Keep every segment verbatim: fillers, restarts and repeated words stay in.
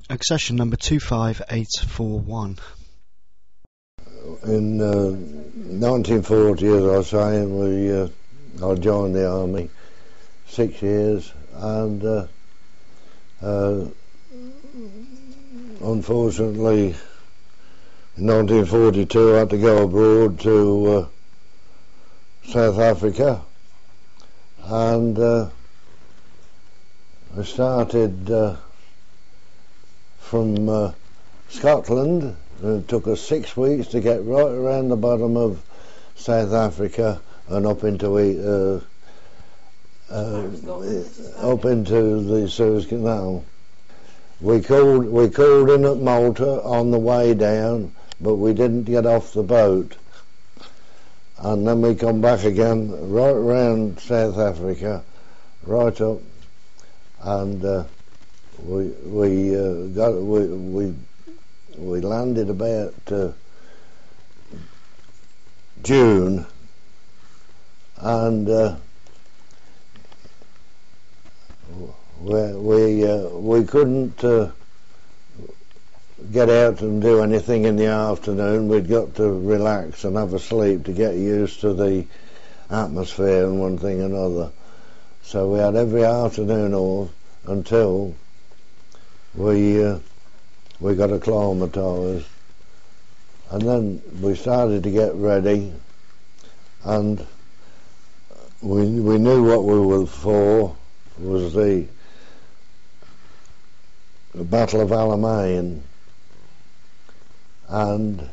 Accession number two five eight four one. In uh, nineteen forty, as I say, we uh, I joined the army, six years, and uh, uh, unfortunately in nineteen forty-two I had to go abroad to uh, South Africa, and uh, I started uh, from uh, Scotland. It took us six weeks to get right around the bottom of South Africa and up into uh, uh, up into the Suez Canal. We called we called in at Malta on the way down, but we didn't get off the boat, and then we come back again right around South Africa, right up, and uh, we we uh, got we we. We landed about uh, June, and uh, we we, uh, we couldn't uh, get out and do anything in the afternoon. We'd got to relax and have a sleep to get used to the atmosphere and one thing and another. So we had every afternoon off until we. Uh, we got acclimatised, and then we started to get ready, and we we knew what we were for was the, the Battle of Alamein, and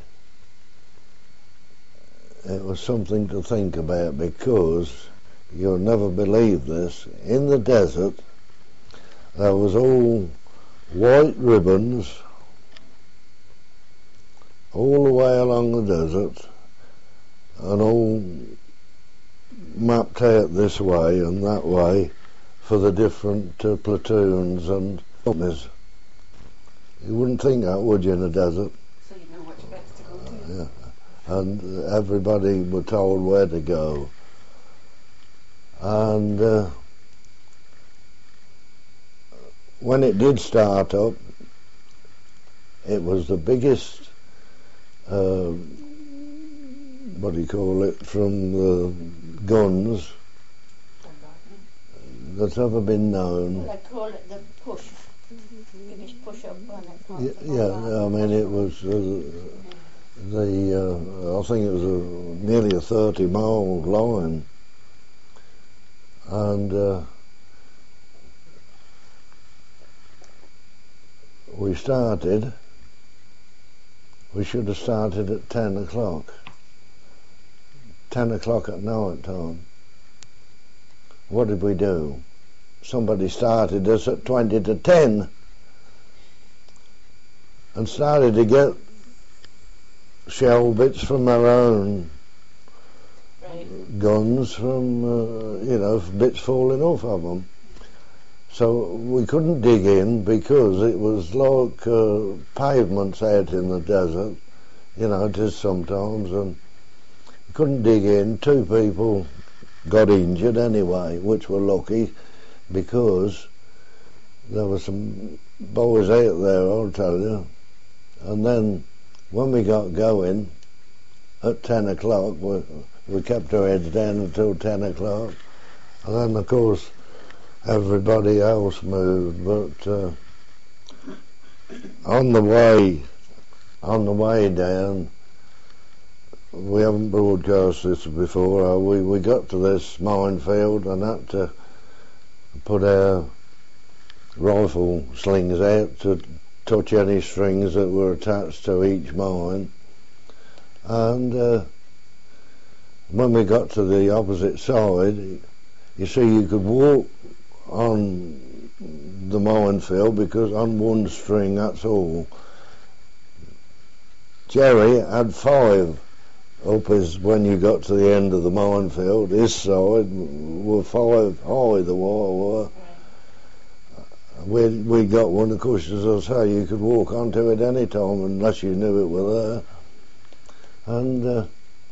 it was something to think about, because you'll never believe this, in the desert there was all white ribbons all the way along the desert, and all mapped out this way and that way for the different uh, platoons and companies. You wouldn't think that, would you, in a desert? So you know which bits to go to. Yeah, and everybody were told where to go. And uh, when it did start up, it was the biggest Uh, what do you call it, from the guns that's ever been known. Well, I call it the push. Biggest push up on it. Yeah, yeah, I mean it was uh, the uh, I think it was a, nearly a thirty mile line, and uh, we started. We should have started at ten o'clock. Ten o'clock at night time. What did we do? Somebody started us at twenty to ten and started to get shell bits from our own right. guns, from, uh, you know, bits falling off of them. So we couldn't dig in because it was like uh, pavements out in the desert, you know, it is sometimes, and we couldn't dig in. Two people got injured anyway, which were lucky, because there were some boys out there, I'll tell you. And then when we got going at ten o'clock, we, we kept our heads down until ten o'clock, and then of course everybody else moved, but uh, on the way, on the way down, we haven't broadcast this before. Uh, we we got to this minefield and had to put our rifle slings out to touch any strings that were attached to each mine, and uh, when we got to the opposite side, you see, you could walk on the minefield because on one string, that's all. Jerry had five up as when you got to the end of the minefield. His side were five high, the wire were. We we got one, of course, as I say, you could walk onto it any time unless you knew it were there. And uh,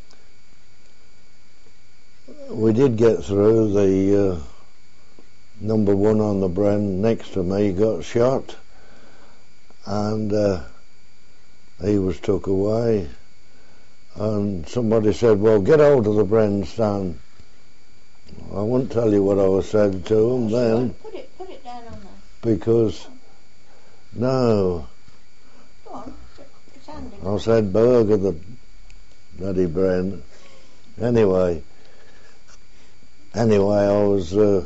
we did get through. The uh, number one on the Bren next to me got shot, and uh, he was took away, and somebody said, well, get hold of the Brenstone. I won't tell you what I was said to him then. Put it, put it down on there. Because, no, Go on, it's handy. I said burger the bloody Bren. Anyway, anyway, I was, uh,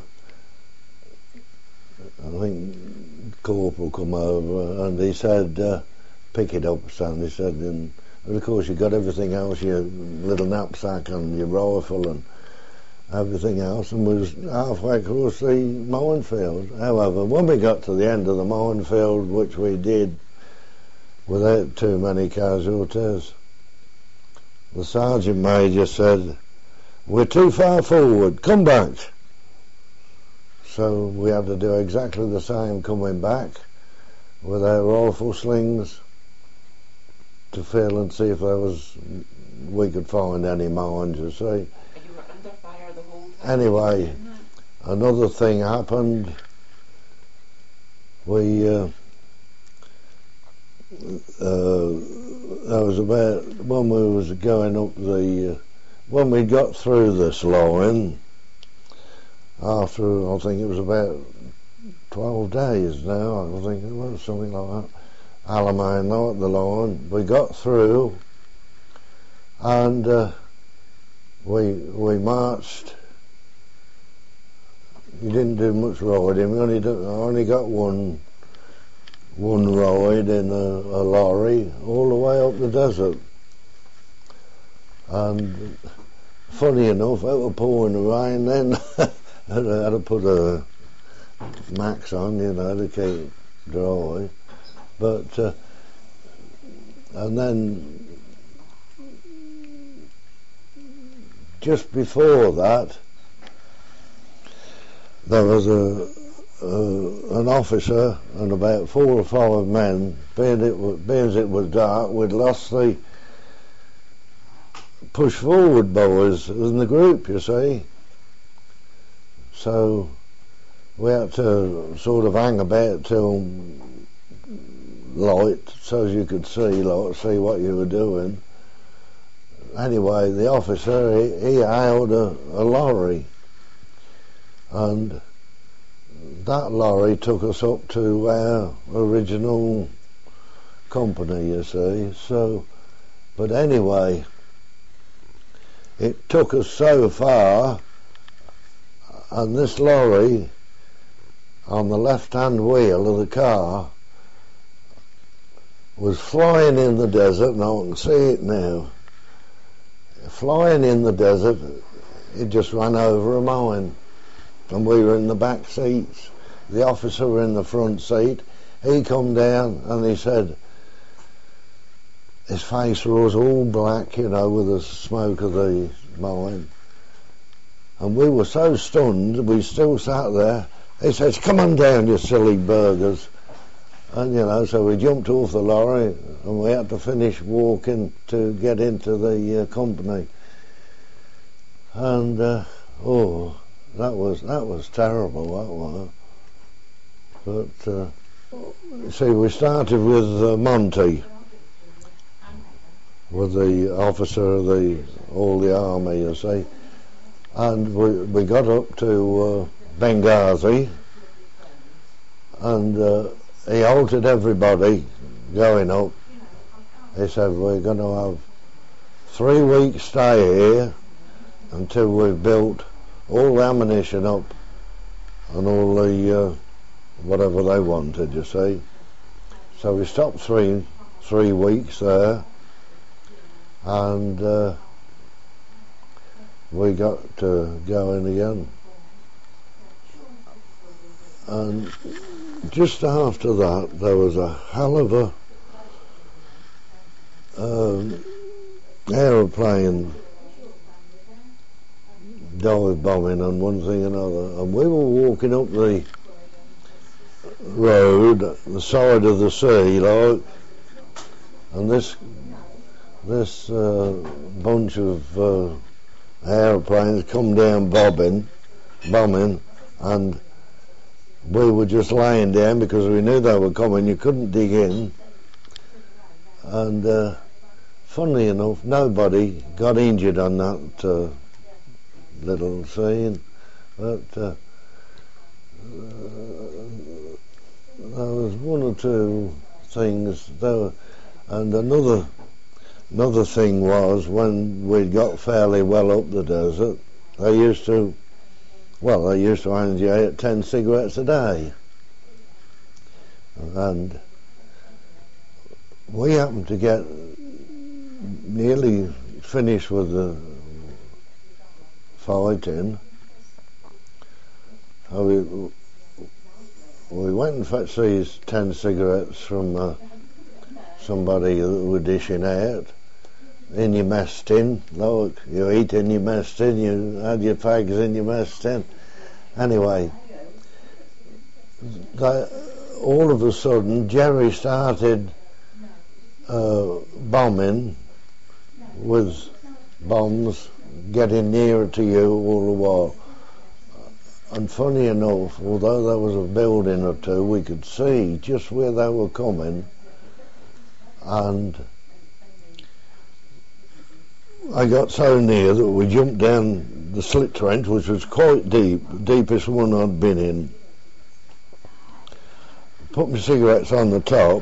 I think Corporal come over and he said, uh, pick it up, son, he said, and of course you got everything else, your little knapsack and your rifle and everything else, and we was halfway across the minefield. However, when we got to the end of the minefield, which we did without too many casualties, the sergeant major said, we're too far forward, come back. So we had to do exactly the same coming back with our rifle slings to feel and see if there was, we could find any mines, you see. You were under fire the whole time. Anyway, another thing happened. We, uh, uh, that was about when we was going up the, uh, when we got through this line, after I think it was about twelve days now, I think it was something like that, Alamein at the line, we got through and uh, we we marched. You didn't do much riding. We only did, I only got one one ride in a, a lorry all the way up the desert. And funny enough, it was pouring rain then. I had to put a max on, you know, to keep dry. But uh, and then just before that, there was a, a an officer and about four or five men. Being it was, being as it was dark, we'd lost the push forward boys in the group, you see. So we had to sort of hang about till light, so as you could see, like, see what you were doing. Anyway, the officer, he, he hailed a, a lorry, and that lorry took us up to our original company, you see. So, but anyway, it took us so far, and this lorry on the left-hand wheel of the car was flying in the desert, and I can see it now. Flying in the desert, it just ran over a mine, and we were in the back seats. The officer were in the front seat. He come down and he said, his face was all black, you know, with the smoke of the mine. And we were so stunned, we still sat there. He says, come on down, you silly burgers. And, you know, so we jumped off the lorry and we had to finish walking to get into the uh, company. And, uh, oh, that was that was terrible, that was. But, uh, see, we started with uh, Monty, with the officer of the, all the army, you see. And we, we got up to uh, Benghazi, and uh, he halted everybody going up. He said, we're going to have three weeks stay here until we've built all the ammunition up and all the uh, whatever they wanted, you see. So we stopped three three weeks there, and uh, we got uh, going again. And just after that, there was a hell of a um, aeroplane dive bombing and one thing and another. And we were walking up the road, the side of the sea, like, and this this uh, bunch of uh, aeroplanes come down bobbing, bombing, and we were just lying down because we knew they were coming. You couldn't dig in. And uh, funnily enough, nobody got injured on that uh, little scene. But uh, there was one or two things there, and another another thing was when we got fairly well up the desert, they used to, well, they used to hand you out ten cigarettes a day, and we happened to get nearly finished with the fighting. We, we went and fetched these ten cigarettes from uh, somebody that were dishing out in your mess tin. Look, you eat in your mess tin, you had your fags in your mess tin. Anyway, they, all of a sudden Jerry started uh, bombing with bombs getting nearer to you all the while. And funny enough, although there was a building or two, we could see just where they were coming. And I got so near that we jumped down the slit trench, which was quite deep, the deepest one I'd been in. Put my cigarettes on the top.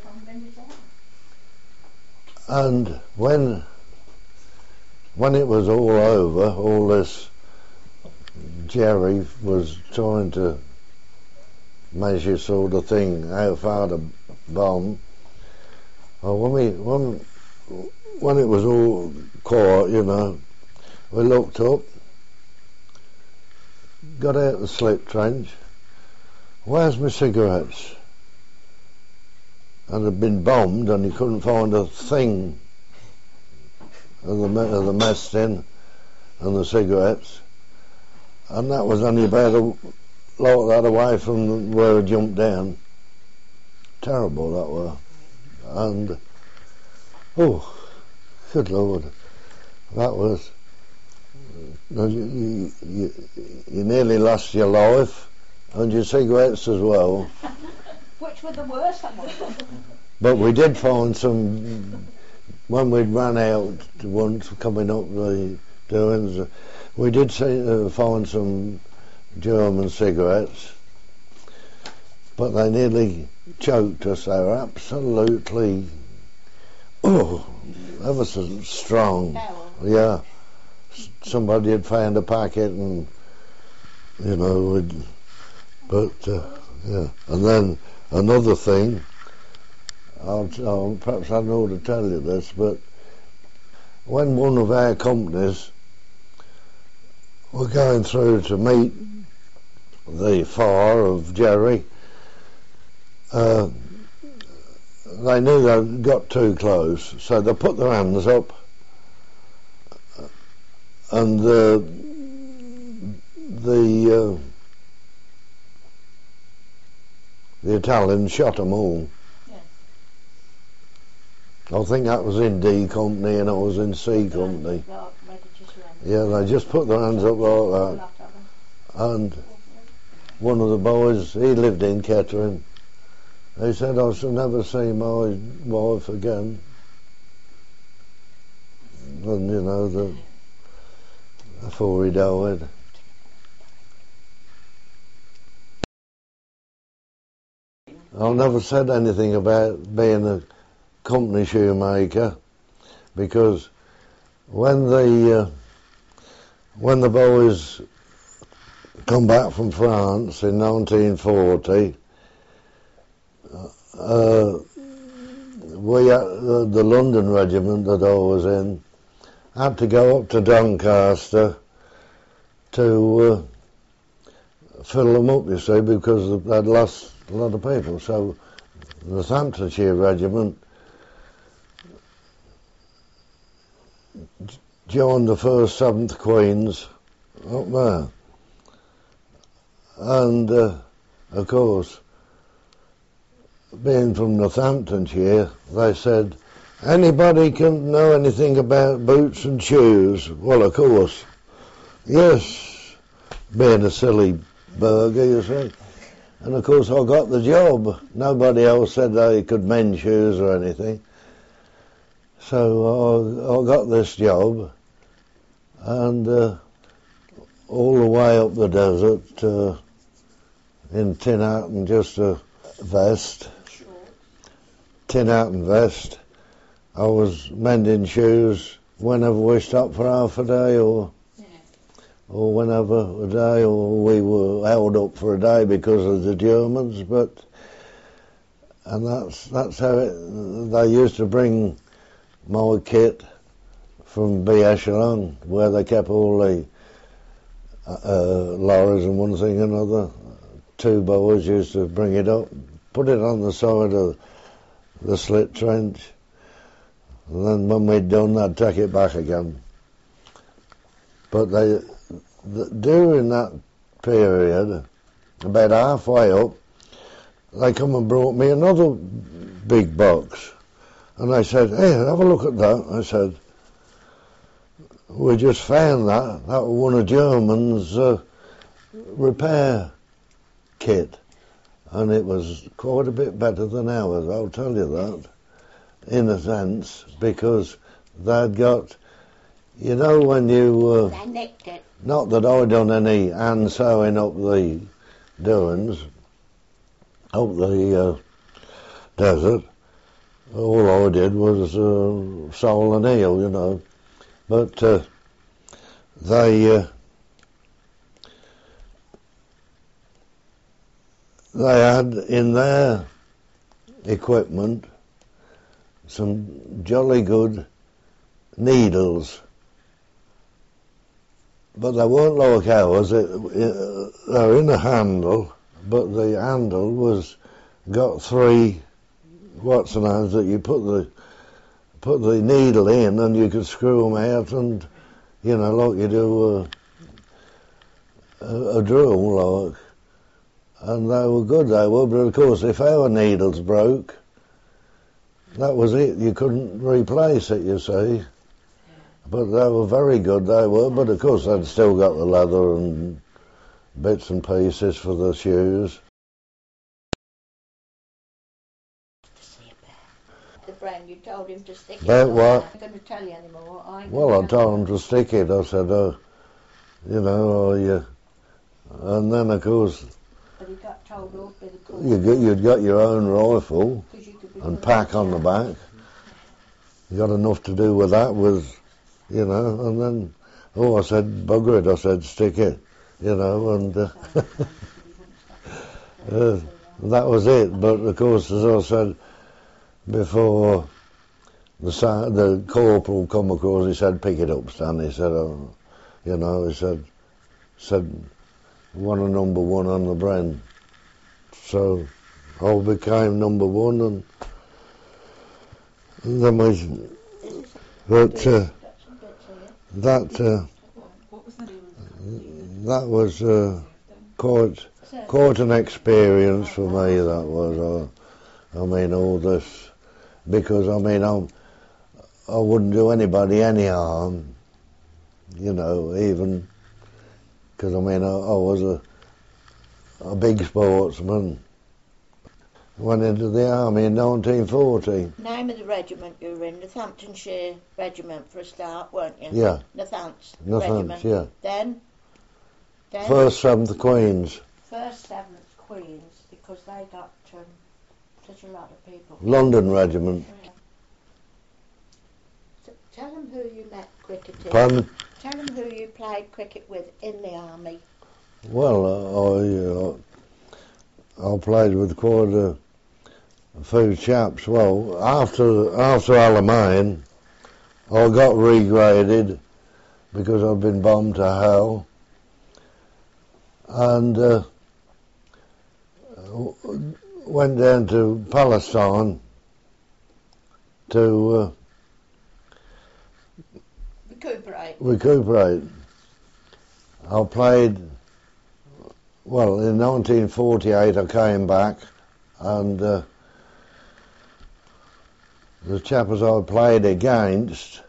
And when, when it was all over, all this, Jerry was trying to measure sort of thing, how far to bomb. Well, when we when when it was all quiet, you know, we looked up, got out the slit trench. Where's my cigarettes? And had been bombed, and he couldn't find a thing of the of the mess tin and the cigarettes. And that was only about a lot that away from where I jumped down. Terrible that was. And, oh, good Lord, that was, you, you, you, you nearly lost your life and your cigarettes as well. Which were the worst, I must say. But we did find some, when we'd run out once coming up the doings, we did see, uh, find some German cigarettes, but they nearly choked us. They were absolutely, oh, ever so strong. Barrel. Yeah, somebody had found a packet, and you know, we'd, but uh, yeah. And then another thing, I'll, I'll, perhaps I know to tell you this, but when one of our companies were going through to meet the fire of Jerry, uh, they knew they'd got too close, so they put their hands up, and the the uh, the Italians shot them all. Yeah. I think that was in D Company and I was in C Company. Yeah, they just put their hands up like that. And one of the boys, he lived in Kettering, he said, I shall never see my wife again. And you know, the, before he died. I've never said anything about being a company shoemaker, because when the uh, when the boys come back from France in nineteen forty, uh, we had, uh, the London regiment that I was in had to go up to Doncaster to uh, fill them up, you see, because they'd lost a lot of people. So the Northamptonshire regiment joined the first seventh Queens up there, and uh, of course, being from Northamptonshire, they said, anybody can know anything about boots and shoes? Well, of course, yes, being a silly burger, you see. And of course I got the job. Nobody else said they could mend shoes or anything. So I, I got this job, and uh, all the way up the desert uh, in tin hat and just a vest, tin hat and vest. I was mending shoes whenever we stopped for half a day, or yeah. or whenever a day, or we were held up for a day because of the Germans. But and that's that's how it. They used to bring my kit from B Echelon, where they kept all the uh, lorries and one thing and another. Two boys used to bring it up, put it on the side of the slit trench, and then when we'd done, they'd take it back again. But they, the, during that period, about halfway up, they come and brought me another big box. And I said, hey, have a look at that. I said, we just found that. That was one of German's uh, repair kit. And it was quite a bit better than ours, I'll tell you that, in a sense, because they'd got, you know, when you... Uh, I nicked it. Not that I done any hand sewing up the doings, up the uh, desert. All I did was uh, sole and heel, you know. But uh, they uh, they had in their equipment some jolly good needles. But they weren't like ours. It, it, they were in a handle, but the handle was got three what's the names that you put the put the needle in, and you could screw them out, and you know, like you do a, a, a drill, like. And they were good, they were. But of course, if our needles broke, that was it. You couldn't replace it, you see. But they were very good, they were. But of course, they'd still got the leather and bits and pieces for the shoes. The friend, you told him to stick it. But what? I'm not going to tell you anymore. I Well, I told him to stick it. I said, oh, you know, oh, yeah. And then, of course, but he got told off by the court. you get, you'd got your own rifle You and pack on the back. You got enough to do with that, with, you know, and then, oh, I said, bugger it, I said, stick it, you know, and uh, uh, that was it. But, of course, as I said before, the the corporal come across, he said, pick it up, Stan. He said, oh, you know, he said, said, one of number one on the Bren. So I became number one, and, and then we, but uh, that uh, that was uh, quite quite an experience for me. That was, uh, I mean, all this, because I mean, I'm, I wouldn't do anybody any harm, you know, even. Because, I mean, I, I was a, a big sportsman. Went into the army in nineteen forty. Name of the regiment you were in, Northamptonshire Regiment for a start, weren't you? Yeah. Northants Northants, Regiment. yeah. Then? Then? First Seventh Queens. First Seventh Queens, because they got um, such a lot of people. London Regiment. Yeah. So tell them who you met cricketing. Pardon? Tell them who you played cricket with in the army. Well, uh, I, uh, I played with quite a, a few chaps. Well, after after Alamein, I got regraded because I'd been bombed to hell, and uh, went down to Palestine to uh, recuperate. Recuperate. I played, well, in nineteen forty-eight I came back, and uh, the chappers I played against,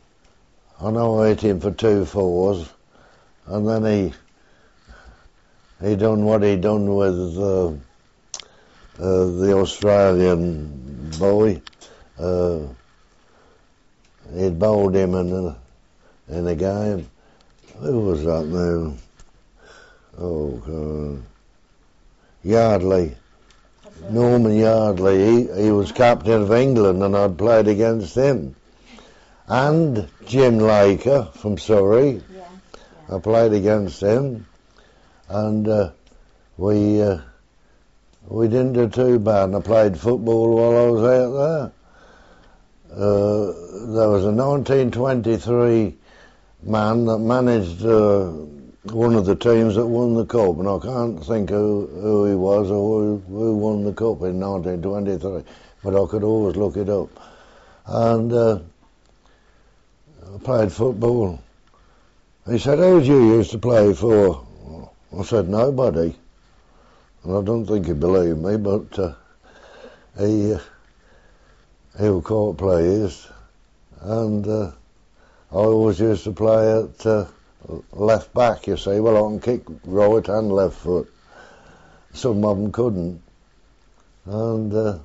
I know I hit him for two fours, and then he he done what he done with uh, uh, the Australian boy. Uh, he'd bowled him in a, in a game. Who was that now? Oh, uh, Yardley. Norman Yardley. He, he was captain of England, and I'd played against him. And Jim Laker from Surrey. Yeah, yeah. I played against him, and uh, we uh, we didn't do too bad. And I played football while I was out there. Uh, there was a nineteen twenty-three man that managed uh, one of the teams that won the cup, and I can't think who, who he was or who, who won the cup in nineteen twenty-three, but I could always look it up. And uh, I played football. He said, "Who did you used to play for?" I said, "Nobody." And I don't think he believed me, but uh, he, uh, he was quite pleased. And uh, I always used to play at uh, left back, you see. Well, I can kick right and left foot. Some of them couldn't. And uh,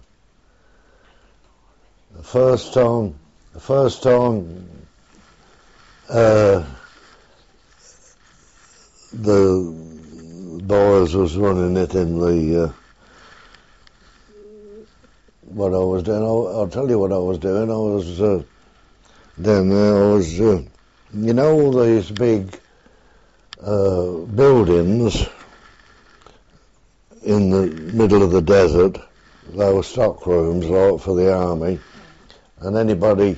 the first time, the first time uh, the boys was running it in the, uh, what I was doing, I'll, I'll tell you what I was doing. I was uh, down there, I was, uh, you know, all these big uh, buildings in the middle of the desert, they were stock rooms, like, for the army, and anybody,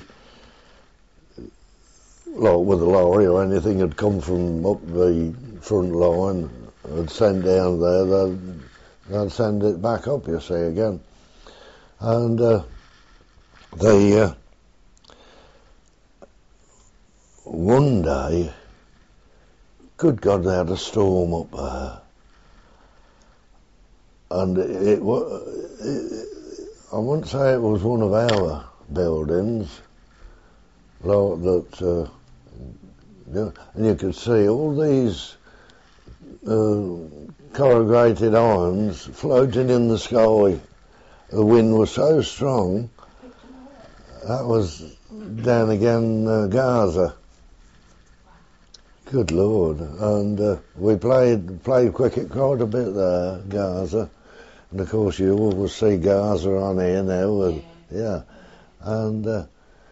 like with a lorry or anything, had come from up the front line, had sent down there, they'd, they'd send it back up, you see, again. And uh, they, uh, one day, good God, they had a storm up there. And it, it, it I wouldn't say it was one of our buildings, like that, uh, you know, and you could see all these uh, corrugated irons floating in the sky. The wind was so strong. That was down again uh, Gaza. Good Lord. And uh, we played played cricket quite a bit there, Gaza. And of course you always see Gaza on here now. And, yeah. And uh,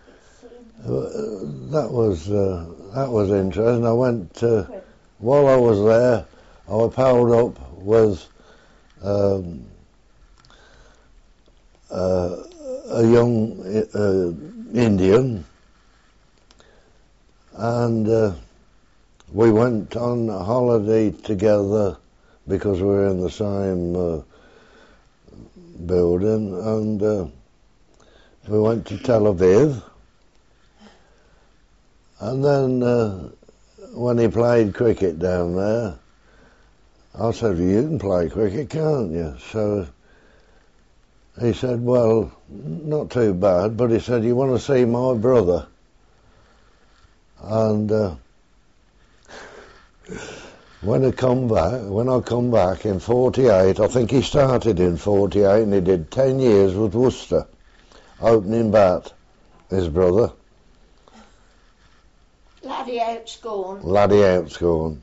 that was uh, that was interesting. I went, uh, while I was there, I was palled up with um, uh, a young uh, Indian, and uh, we went on a holiday together because we were in the same uh, building, and uh, we went to Tel Aviv. And then uh, when he played cricket down there, I said, "Well, you can play cricket, can't you?" So he said, "Well, not too bad," but he said, "You want to see my brother?" And uh, when I come back, when I come back in forty-eight, I think he started in forty-eight, and he did ten years with Worcester, opening bat, his brother. Laddie outscored. Laddie outscored.